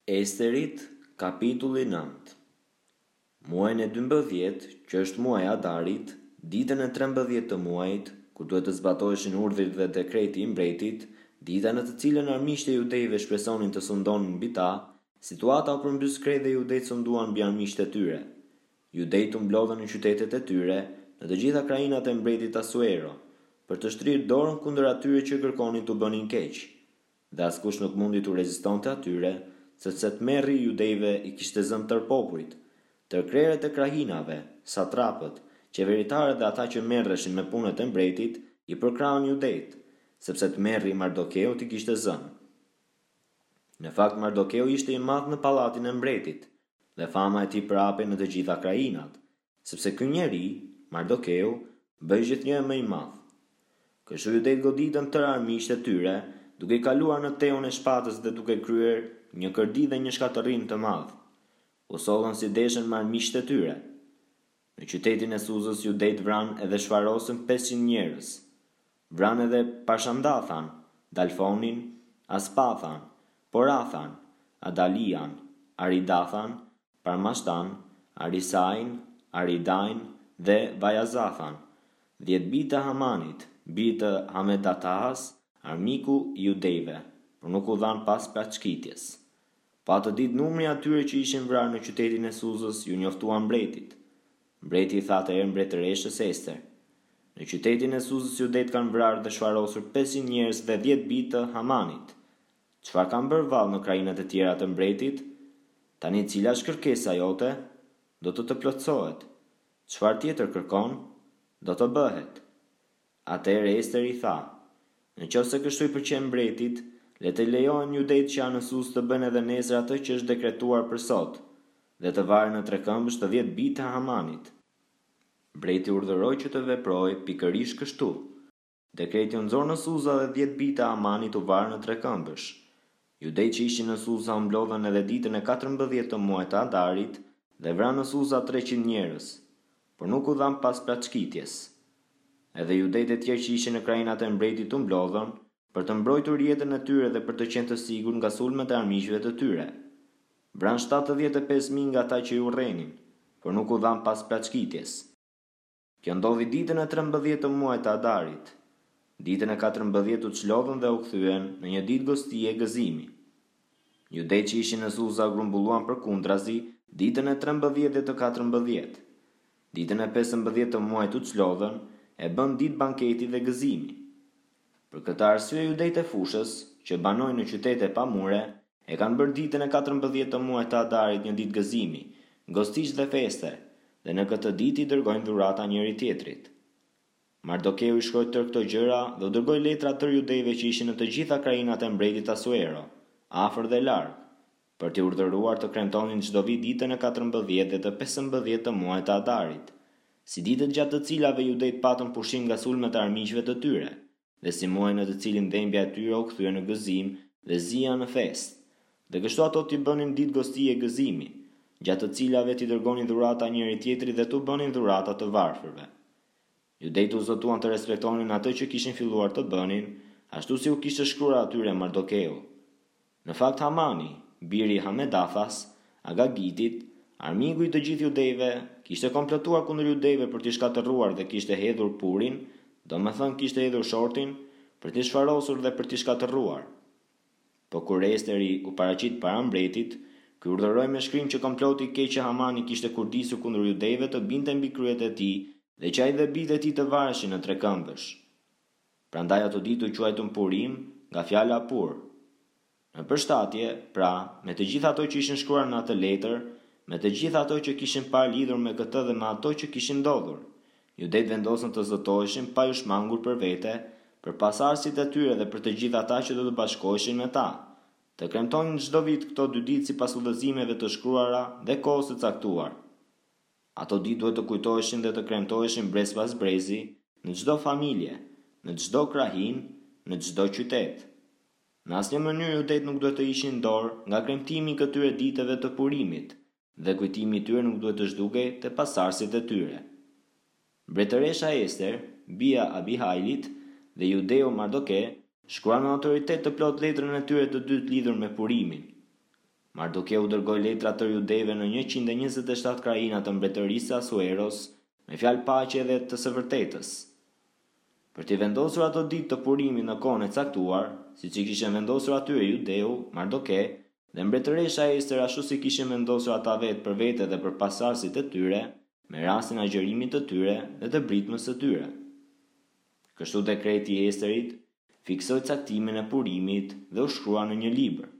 Esterit, kapitulli 9. Muajin e 12, që është muaji Adarit, ditën e 13 të muajit, kur duhet të zbatoheshin urdhrit dhe dekreti i mbretit, dita në të cilën armiqtë e judejve shpresonin të sundonin mbi ta, situata u përmbys krejt dhe judejt sunduan mbi armiqtë e tyre. Judejt u mblodhën në qytetet e tyre, në të gjitha krajinat e mbretit Asuero, për të shtrirë dorën kundër atyre që kërkonin të bënin keq. Dhe askush nuk mundi të rezistonte atyre, sepse të merri judejve i kishte zënë tër popujt, tër krerët e krahinave, satrapët, qeveritarët dhe ata që merreshin me punët e mbretit, i përkrahun judejt, sepse të merri Mardokeu t'i kishte zënë. Në fakt Mardokeu ishte i madh në pallatin e mbretit, dhe fama e tij prapej në të gjitha krajinat, sepse ky njeri, Mardokeu, bëi gjithnjë më i madh. Kështu judejt goditën tër armiqtë e tyre, duke kaluar në teun e shpatës dhe duke kryer një kërdi dhe një shkatërrim të madh. U sollën si deshen me armiqtë e tyre. Në qytetin e Suzës judejt vranë edhe shfarosën 500 njerëz. Vranë edhe Pashandathan, Dalfonin, Aspathan, Porathan, Adalian, Aridathan, Parmashtan, Arisain, Aridain dhe Vajazathan, 10 bijtë Hamanit, bijtë Hamedatahas, armiku i judejve, por nuk u dhan pas plaçkitjes. Pa atë ditë numri atyre që ishin vrarë në qytetin e Suzës ju njoftuan mbretit. Mbreti i tha atëherë mbretëreshës Ester: në qytetin e Suzës judejt kanë vrarë dhe shfarosur 500 njerëz dhe 10 bijtë të Hamanit. Çfarë kanë bërë vallë në krajinat e tjera të mbretit? Tani cila është kërkesa jote? Do të plotësohet. Çfarë tjetër kërkon? Do të bëhet. Atëherë Ester i tha: nëse kështu i pëlqen mbretit, le të lejohen judejt që janë në Suzë të bëjnë edhe nesër atë që është dekretuar për sot, dhe të varen në trekëmbësh të 10 bijtë të Hamanit. Mbreti urdhëroi që të veprojë pikërisht kështu. Dekreti u nxorë në Suzë dhe 10 bijtë të Hamanit u varën në trekëmbësh. Judejt që ishin në Suzë u mblodhën edhe ditën e 14 të muajit të Adarit dhe vranë në Suzë 300 njerëz, por nuk u dhan pas plaçkitjes. Edhe judejt e tjerë që ishin në krajinat e mbretit u mblodhën për të mbrojtur jetën e tyre dhe për të qenë të sigurt nga sulmet e armiqve të tyre. Vranë 75.000 nga ata që i urrënin, por nuk u dhan pas plaçkitjes. Kjo ndodhi ditën e 13 të muajit të Adarit. Ditën e 14 u çlodhën dhe u kthyen në një ditë gostie gëzimi. Judejt që ishin në Suza grumbulluan përkundrazi ditën e 13 dhe të 14. Ditën e 15 të muajit u çlodhën e bën ditë banketi dhe gëzimi. Për këtë arsye judejt e fushës, që banojnë në qytete pa mure, e kanë bërë ditën e 14 të muajit të Adarit një ditë gëzimi, gostish dhe feste, dhe në këtë ditë i dërgojnë dhurata njëri tjetrit. Mardokeu i shkroi tërë këto gjëra dhe u dërgoi letra tërë judejve që ishin në të gjitha krajinat e mbretit Asuero, afër dhe larg, për t'i urdhëruar të kremtonin çdo vit ditën e 14 dhe të 15 të muajit të Adarit, si ditët gjatë të cilave judejt patën pushim nga sulmet e armiqve të tyre, dhe si muaj në të cilin dhembja e tyre u kthye në gëzim dhe zia në festë. Dhe kështu ato t'i bënin ditë gostie gëzimi, gjatë të cilave t'i dërgonin dhurata njëri tjetrit dhe t'u bënin dhurata të varfërve. Judejt u zotuan të respektonin atë që kishin filluar të bënin, ashtu si u kishte shkruar atyre Mardokeu. Në fakt Hamani, biri i Hamedathas, Agagitit, armiku i të gjithë judejve, kishte komplotuar kundër judejve për t'i shkatërruar dhe kishte hedhur purin, domethënë kishte hedhur shortin për t'i shfarosur dhe për t'i shkatërruar. Po kur Esteri u paraqit para mbretit, ky urdhëroi me shkrim që komploti i keq që Hamani kishte kurdisur kundër judejve të binte mbi kryet e tij dhe që ai dhe bijtë e tij të vareshin në trekëmbësh. Prandaj ato ditë u quajtën Purim nga fjala pur. Në përshtatje, pra, me të gjitha ato që ishin shkruar në atë letër, me të gjitha ato që kishin parë lidhur me këtë dhe me ato që kishin ndodhur, judejt vendosën të zotoheshin pa u shmangur për vete, për pasardhësit e tyre dhe për të gjithë ata që do të bashkoheshin me ta, të kremtonin çdo vit këto 2 ditë sipas udhëzimeve të shkruara dhe kohës së caktuar. Ato ditë duhet të kujtoheshin dhe të kremtoheshin brez pas brezi, në çdo familje, në çdo krahin, në çdo qytet. Në asnjë mënyrë judejt nuk duhet të ishin dorë nga kremtimi i këtyre ditëve të Purimit, dhe kujtimi i tyre nuk duhet të zhdukej te pasardhësit e tyre. Mbretëresha Ester, bija Abihailit, dhe judeu Mardoke shkruan me autoritet të plot letrën e tyre të dytë lidhur me Purimin. Mardokeu dërgoi letra të judejve në 127 krajina të mbretërisë së Asueros me fjalë paqe dhe të së vërtetës. Për t'i vendosur ato ditë të purimit në kohën e caktuar, siç i kishin vendosur atyre judeu, Mardoke, dhe mbretëresha Ester ashtu si kishin vendosur ata vetë për vete dhe për pasardhësit e tyre, me rastin e agjërimit të tyre dhe të britmës së tyre. Kështu dekreti i Esterit fiksoi caktimin e purimit dhe u shkrua në një libër.